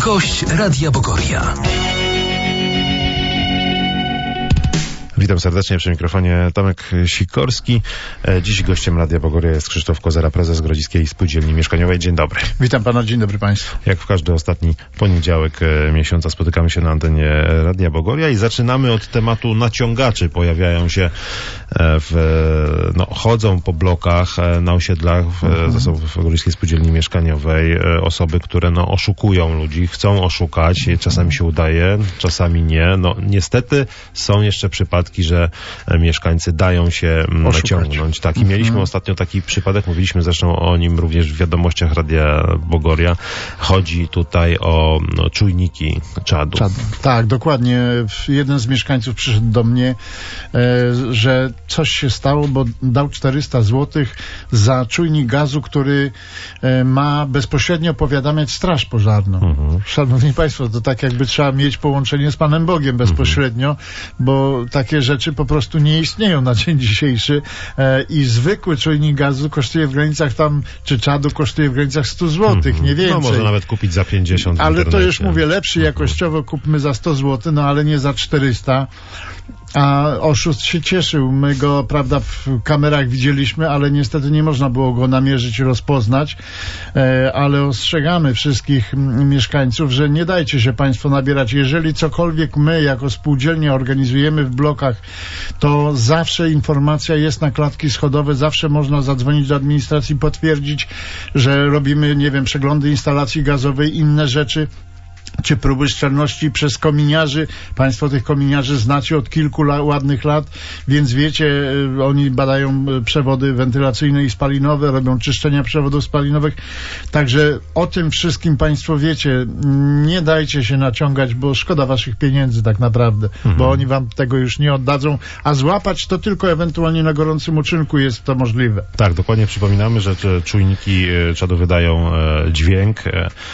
Gość Radia Bogoria. Witam serdecznie przy mikrofonie Tomek Sikorski. Dziś gościem Radia Bogoria jest Krzysztof Kozera, prezes Grodziskiej Spółdzielni Mieszkaniowej. Dzień dobry. Witam pana, dzień dobry państwu. Jak w każdy ostatni poniedziałek miesiąca spotykamy się na antenie Radia Bogoria i zaczynamy od tematu naciągaczy. Pojawiają się chodzą po blokach, na osiedlach zasobów Grodziskiej Spółdzielni Mieszkaniowej osoby, które oszukują ludzi, chcą oszukać. Czasami się udaje, czasami nie. Niestety są jeszcze przypadki, że mieszkańcy dają się naciągnąć. Tak, i mieliśmy ostatnio taki przypadek, mówiliśmy zresztą o nim również w wiadomościach Radia Bogoria. Chodzi tutaj o czujniki czadu. Tak, dokładnie. Jeden z mieszkańców przyszedł do mnie, że coś się stało, bo dał 400 zł za czujnik gazu, który ma bezpośrednio powiadamiać straż pożarną. Szanowni państwo, to tak jakby trzeba mieć połączenie z Panem Bogiem bezpośrednio, bo takie rzeczy po prostu nie istnieją na dzień dzisiejszy i zwykły czujnik gazu kosztuje w granicach czy czadu kosztuje w granicach 100 zł, nie więcej. No może nawet kupić za 50 ale to już mówię, lepszy jakościowo kupmy za 100 zł, ale nie za 400. A oszust się cieszył. My go, prawda, w kamerach widzieliśmy, ale niestety nie można było go namierzyć i rozpoznać. Ale ostrzegamy wszystkich mieszkańców, że nie dajcie się państwo nabierać. Jeżeli cokolwiek my jako spółdzielnia organizujemy w blokach, to zawsze informacja jest na klatki schodowe, zawsze można zadzwonić do administracji, potwierdzić, że robimy, nie wiem, przeglądy instalacji gazowej, inne rzeczy, czy próby szczelności przez kominiarzy. Państwo tych kominiarzy znacie od kilku ładnych lat, więc wiecie, oni badają przewody wentylacyjne i spalinowe, robią czyszczenia przewodów spalinowych. Także o tym wszystkim państwo wiecie. Nie dajcie się naciągać, bo szkoda waszych pieniędzy tak naprawdę, bo oni wam tego już nie oddadzą, a złapać to tylko ewentualnie na gorącym uczynku jest to możliwe. Tak, dokładnie przypominamy, że te czujniki czadu wydają dźwięk.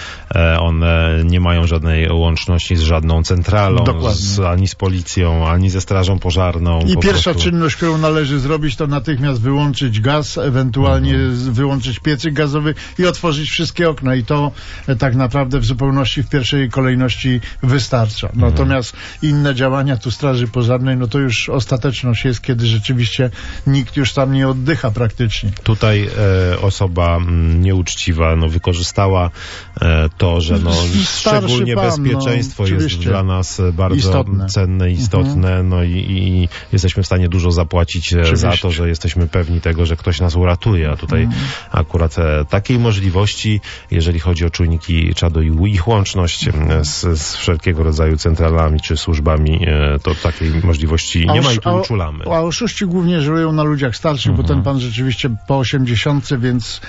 One nie mają żadnej łączności z żadną centralą, ani z policją, ani ze strażą pożarną. I pierwsza czynność, którą należy zrobić, to natychmiast wyłączyć gaz, ewentualnie wyłączyć piecyk gazowy i otworzyć wszystkie okna. I to tak naprawdę w zupełności w pierwszej kolejności wystarcza. Natomiast inne działania tu straży pożarnej, no to już ostateczność jest, kiedy rzeczywiście nikt już tam nie oddycha praktycznie. Tutaj osoba nieuczciwa wykorzystała to, że szczególnie bezpieczeństwo jest dla nas bardzo cenne, istotne, i jesteśmy w stanie dużo zapłacić za to, że jesteśmy pewni tego, że ktoś nas uratuje, a tutaj akurat takiej możliwości, jeżeli chodzi o czujniki czadu i ich łączność z wszelkiego rodzaju centralami czy służbami, to takiej możliwości nie ma i tu uczulamy. A oszuści głównie żerują na ludziach starszych, bo ten pan rzeczywiście po 80, więc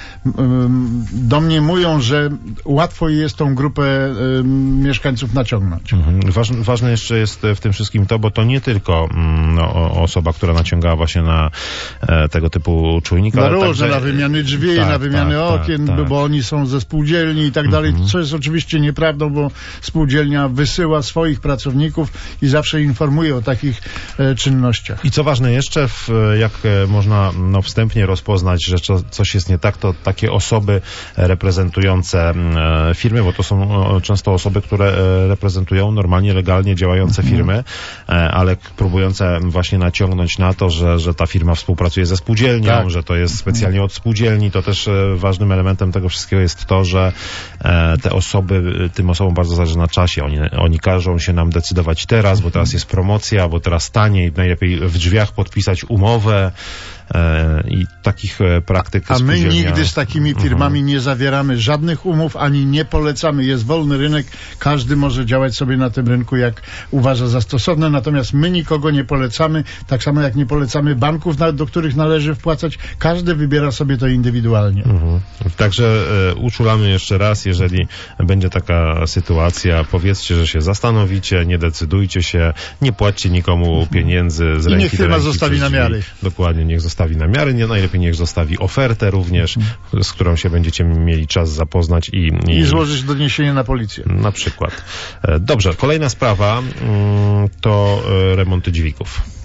domniemują, że łatwo jest tą grupę mieszkańców naciągnąć. Ważne jeszcze jest w tym wszystkim to, bo to nie tylko osoba, która naciągała właśnie na tego typu czujnik, ale także na wymiany drzwi, na wymiany okien, bo oni są ze spółdzielni i tak dalej, co jest oczywiście nieprawdą, bo spółdzielnia wysyła swoich pracowników i zawsze informuje o takich czynnościach. I co ważne jeszcze, jak można wstępnie rozpoznać, że coś jest nie tak, to takie osoby reprezentujące firmy, bo to są często osoby, które reprezentują normalnie, legalnie działające firmy, ale próbujące właśnie naciągnąć na to, że ta firma współpracuje ze spółdzielnią, że to jest specjalnie od spółdzielni. To też ważnym elementem tego wszystkiego jest to, że te osoby, tym osobom bardzo zależy na czasie. Oni każą się nam decydować teraz, bo teraz jest promocja, bo teraz taniej, najlepiej w drzwiach podpisać umowę. I takich praktyk a my nigdy z takimi firmami nie zawieramy żadnych umów, ani nie polecamy. Jest wolny rynek, każdy może działać sobie na tym rynku, jak uważa za stosowne, natomiast my nikogo nie polecamy, tak samo jak nie polecamy banków, do których należy wpłacać. Każdy wybiera sobie to indywidualnie. Także uczulamy jeszcze raz, jeżeli będzie taka sytuacja, powiedzcie, że się zastanowicie, nie decydujcie się, nie płaćcie nikomu pieniędzy z ręki niech firma zostawi namiary. Dokładnie, niech zostawi namiary, najlepiej niech zostawi ofertę również, z którą się będziecie mieli czas zapoznać i złożyć doniesienie na policję. Na przykład. Dobrze, kolejna sprawa to remonty dźwigów.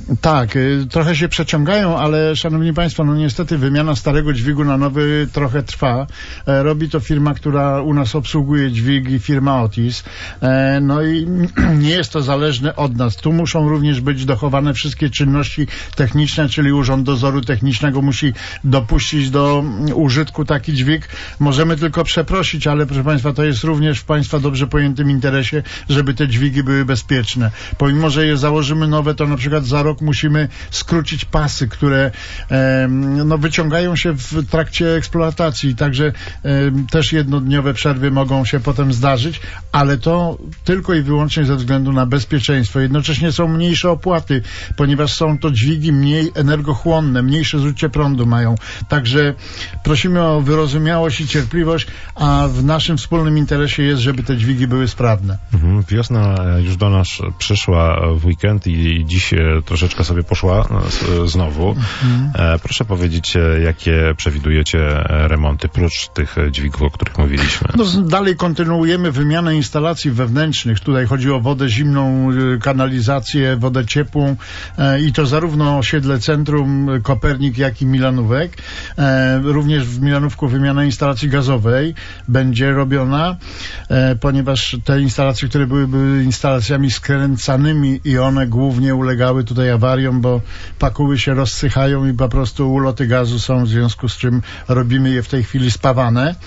Tak, trochę się przeciągają, ale szanowni państwo, no niestety wymiana starego dźwigu na nowy trochę trwa. Robi to firma, która u nas obsługuje dźwig, firma Otis. No i nie jest to zależne od nas. Tu muszą również być dochowane wszystkie czynności techniczne, czyli Urząd Dozoru Technicznego musi dopuścić do użytku taki dźwig. Możemy tylko przeprosić, ale proszę państwa, to jest również w państwa dobrze pojętym interesie, żeby te dźwigi były bezpieczne. Pomimo, że je założymy nowe, to na przykład za rok musimy skrócić pasy, które no, wyciągają się w trakcie eksploatacji, także też jednodniowe przerwy mogą się potem zdarzyć, ale to tylko i wyłącznie ze względu na bezpieczeństwo. Jednocześnie są mniejsze opłaty, ponieważ są to dźwigi mniej energochłonne, mniejsze zużycie prądu mają. Także prosimy o wyrozumiałość i cierpliwość, a w naszym wspólnym interesie jest, żeby te dźwigi były sprawne. Wiosna już do nas przyszła w weekend i dziś troszeczkę sobie poszła znowu. Proszę powiedzieć, jakie przewidujecie remonty, prócz tych dźwigów, o których mówiliśmy? No, dalej kontynuujemy wymianę instalacji wewnętrznych. Tutaj chodzi o wodę zimną, kanalizację, wodę ciepłą i to zarówno osiedle Centrum, Kopernik, jak i Milanówek. Również w Milanówku wymiana instalacji gazowej będzie robiona, ponieważ te instalacje, które były instalacjami skręcanymi i one głównie ulegały tutaj awariom, bo pakuły się rozsychają i po prostu uloty gazu są, w związku z czym robimy je w tej chwili spawane.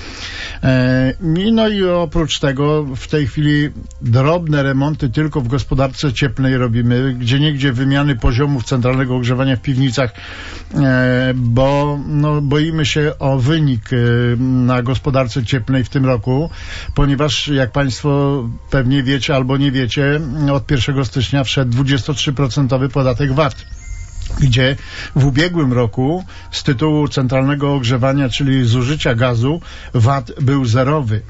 No i oprócz tego w tej chwili drobne remonty tylko w gospodarce cieplnej robimy, gdzieniegdzie wymiany poziomów centralnego ogrzewania w piwnicach, bo no, boimy się o wynik na gospodarce cieplnej w tym roku, ponieważ jak państwo pewnie wiecie albo nie wiecie, od 1 stycznia wszedł 23% podatek VAT, gdzie w ubiegłym roku z tytułu centralnego ogrzewania, czyli zużycia gazu, VAT był zerowy.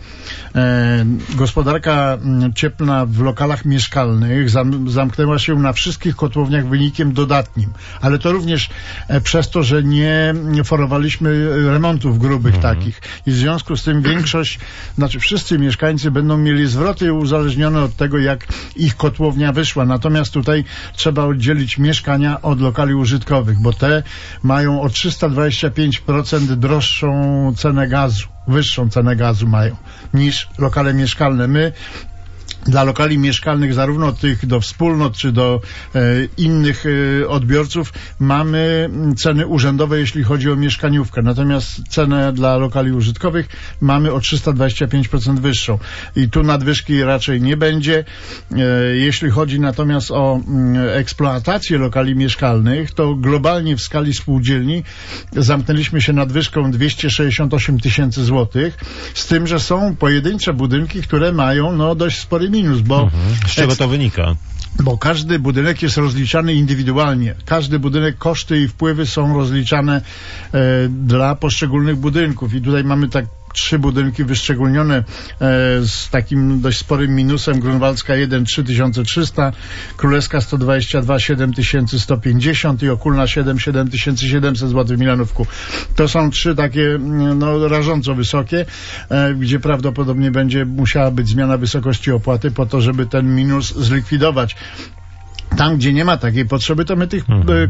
Gospodarka cieplna w lokalach mieszkalnych zamknęła się na wszystkich kotłowniach wynikiem dodatnim, ale to również przez to, że nie forowaliśmy remontów grubych takich i w związku z tym wszyscy mieszkańcy będą mieli zwroty uzależnione od tego, jak ich kotłownia wyszła. Natomiast tutaj trzeba oddzielić mieszkania od lokali użytkowych, bo te mają o 325% droższą cenę gazu, wyższą cenę gazu mają niż lokale mieszkalne. My dla lokali mieszkalnych, zarówno tych do wspólnot, czy do innych odbiorców, mamy ceny urzędowe, jeśli chodzi o mieszkaniówkę. Natomiast cenę dla lokali użytkowych mamy o 325% wyższą. I tu nadwyżki raczej nie będzie. Jeśli chodzi natomiast o eksploatację lokali mieszkalnych, to globalnie w skali spółdzielni zamknęliśmy się nadwyżką 268 000 złotych, z tym, że są pojedyncze budynki, które mają no, dość spory minus, bo... Z czego to wynika? Bo każdy budynek jest rozliczany indywidualnie. Każdy budynek, koszty i wpływy są rozliczane dla poszczególnych budynków. I tutaj mamy tak 3 budynki wyszczególnione z takim dość sporym minusem. Grunwaldzka 1 3300, Królewska 122 7150 i Okulna 7 7700 zł w Milanówku. To są 3 takie no, rażąco wysokie, gdzie prawdopodobnie będzie musiała być zmiana wysokości opłaty po to, żeby ten minus zlikwidować. Tam, gdzie nie ma takiej potrzeby, to my tych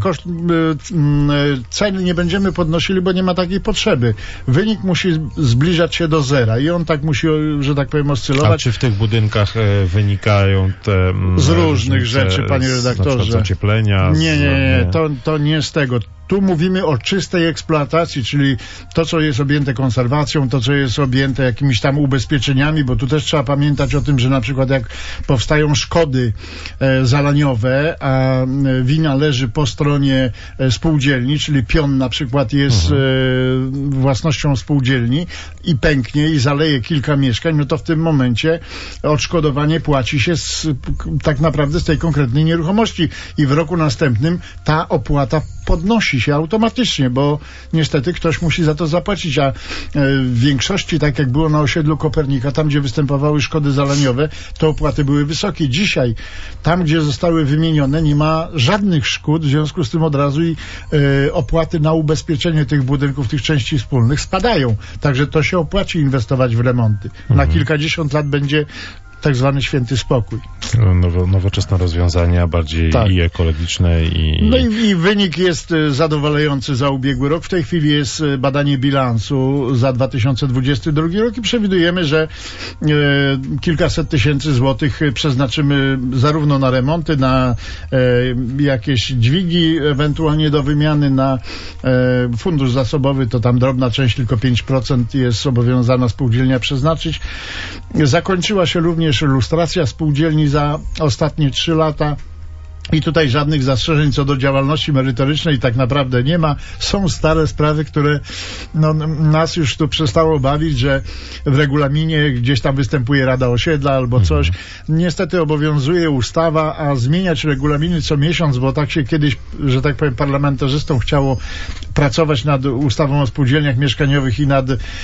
cen nie będziemy podnosili, bo nie ma takiej potrzeby. Wynik musi zbliżać się do zera i on tak musi, że tak powiem, oscylować. A czy w tych budynkach wynikają te... Z różnych rzeczy, panie redaktorze. Na przykład ocieplenia? Nie. To nie z tego. Tu mówimy o czystej eksploatacji, czyli to, co jest objęte konserwacją, to, co jest objęte jakimiś tam ubezpieczeniami, bo tu też trzeba pamiętać o tym, że na przykład jak powstają szkody zalaniowe, a wina leży po stronie spółdzielni, czyli pion na przykład jest własnością spółdzielni i pęknie i zaleje kilka mieszkań, no to w tym momencie odszkodowanie płaci się tak naprawdę z tej konkretnej nieruchomości i w roku następnym ta opłata podnosi się automatycznie, bo niestety ktoś musi za to zapłacić, a w większości, tak jak było na osiedlu Kopernika, tam gdzie występowały szkody zalaniowe, to opłaty były wysokie. Dzisiaj, tam gdzie zostały wymienione, nie ma żadnych szkód, w związku z tym od razu i opłaty na ubezpieczenie tych budynków, tych części wspólnych spadają. Także to się opłaci inwestować w remonty. Na kilkadziesiąt lat będzie tak zwany święty spokój. Nowoczesne rozwiązania, bardziej i ekologiczne No i wynik jest zadowalający za ubiegły rok. W tej chwili jest badanie bilansu za 2022 rok i przewidujemy, że kilkaset tysięcy złotych przeznaczymy zarówno na remonty, na jakieś dźwigi ewentualnie do wymiany, na fundusz zasobowy, to tam drobna część, tylko 5% jest zobowiązana spółdzielnia przeznaczyć. Zakończyła się również lustracja spółdzielni za ostatnie 3 lata. I tutaj żadnych zastrzeżeń co do działalności merytorycznej tak naprawdę nie ma. Są stare sprawy, które nas już tu przestało bawić, że w regulaminie gdzieś tam występuje Rada Osiedla albo coś. Niestety obowiązuje ustawa, a zmieniać regulaminy co miesiąc, bo tak się kiedyś, że tak powiem, parlamentarzystom chciało pracować nad ustawą o spółdzielniach mieszkaniowych i nad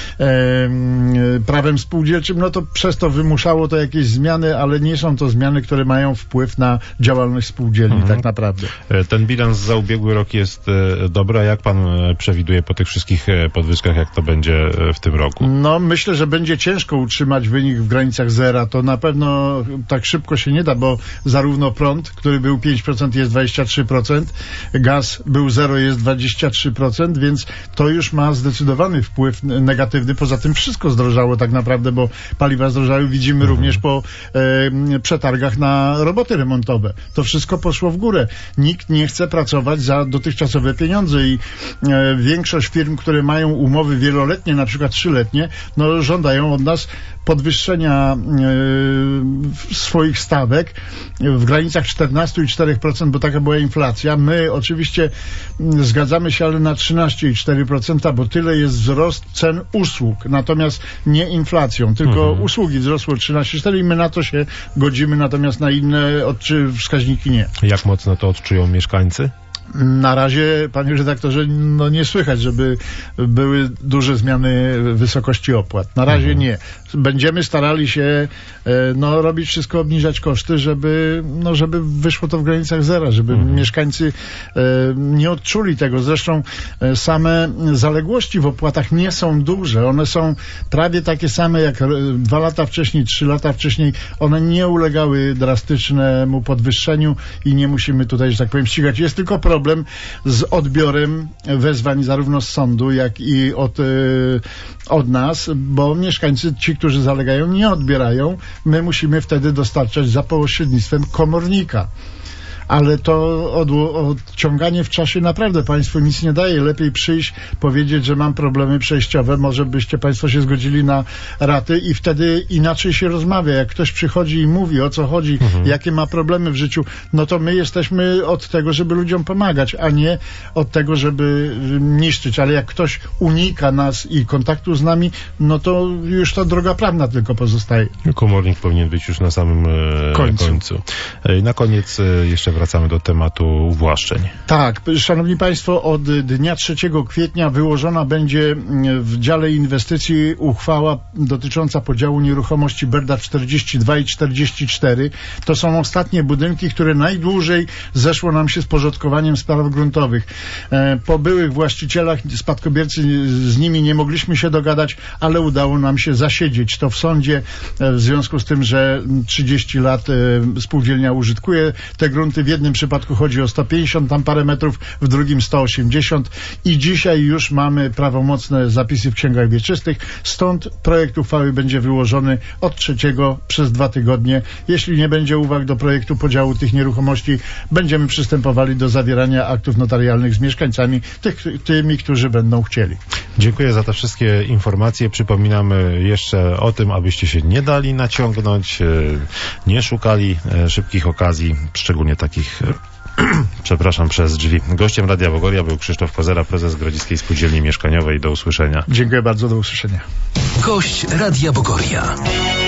prawem spółdzielczym, no to przez to wymuszało to jakieś zmiany, ale nie są to zmiany, które mają wpływ na działalność spółdzielni tak naprawdę. Ten bilans za ubiegły rok jest dobry, a jak pan przewiduje po tych wszystkich podwyżkach, jak to będzie w tym roku? No myślę, że będzie ciężko utrzymać wynik w granicach zera. To na pewno tak szybko się nie da, bo zarówno prąd, który był 5%, jest 23%, gaz był 0, jest 23%, więc to już ma zdecydowany wpływ negatywny. Poza tym wszystko zdrożało tak naprawdę, bo paliwa zdrożały. Widzimy również po przetargach na roboty remontowe. To wszystko poszło w górę. Nikt nie chce pracować za dotychczasowe pieniądze i większość firm, które mają umowy wieloletnie, na przykład 3-letnie, no żądają od nas podwyższenia swoich stawek w granicach 14,4%, bo taka była inflacja. My oczywiście zgadzamy się, ale na 13,4%, bo tyle jest wzrost cen usług, natomiast nie inflacją, tylko usługi wzrosły 13,4% i my na to się godzimy, natomiast na inne wskaźniki nie. Jak mocno to odczują mieszkańcy? Na razie, panie redaktorze, no nie słychać, żeby były duże zmiany wysokości opłat. Na razie nie. Będziemy starali się robić wszystko, obniżać koszty, żeby wyszło to w granicach zera, żeby mieszkańcy nie odczuli tego. Zresztą same zaległości w opłatach nie są duże. One są prawie takie same jak 2 lata wcześniej, 3 lata wcześniej. One nie ulegały drastycznemu podwyższeniu i nie musimy tutaj, że tak powiem, ścigać. Jest tylko problem z odbiorem wezwań zarówno z sądu, jak i od nas, bo mieszkańcy, ci, którzy zalegają, nie odbierają. My musimy wtedy dostarczać za pośrednictwem komornika. Ale to odciąganie w czasie naprawdę państwu nic nie daje. Lepiej przyjść, powiedzieć, że mam problemy przejściowe, może byście państwo się zgodzili na raty i wtedy inaczej się rozmawia. Jak ktoś przychodzi i mówi, o co chodzi, jakie ma problemy w życiu, no to my jesteśmy od tego, żeby ludziom pomagać, a nie od tego, żeby niszczyć. Ale jak ktoś unika nas i kontaktu z nami, no to już ta droga prawna tylko pozostaje. Komornik powinien być już na samym końcu. Na koniec jeszcze wracamy do tematu uwłaszczeń. Tak, szanowni państwo, od dnia 3 kwietnia wyłożona będzie w dziale inwestycji uchwała dotycząca podziału nieruchomości Berda 42 i 44. To są ostatnie budynki, które najdłużej zeszło nam się z porządkowaniem spraw gruntowych. Po byłych właścicielach, spadkobiercy, z nimi nie mogliśmy się dogadać, ale udało nam się zasiedzieć to w sądzie, w związku z tym, że 30 lat spółdzielnia użytkuje te grunty. W jednym przypadku chodzi o 150 tam parę metrów, w drugim 180 i dzisiaj już mamy prawomocne zapisy w księgach wieczystych, stąd projekt uchwały będzie wyłożony od 3 przez 2 tygodnie. Jeśli nie będzie uwag do projektu podziału tych nieruchomości, będziemy przystępowali do zawierania aktów notarialnych z mieszkańcami, tymi, którzy będą chcieli. Dziękuję za te wszystkie informacje. Przypominam jeszcze o tym, abyście się nie dali naciągnąć, nie szukali szybkich okazji, szczególnie takich przez drzwi. Gościem Radia Bogoria był Krzysztof Kozera, prezes Grodziskiej Spółdzielni Mieszkaniowej. Do usłyszenia. Dziękuję bardzo, do usłyszenia. Gość Radia Bogoria.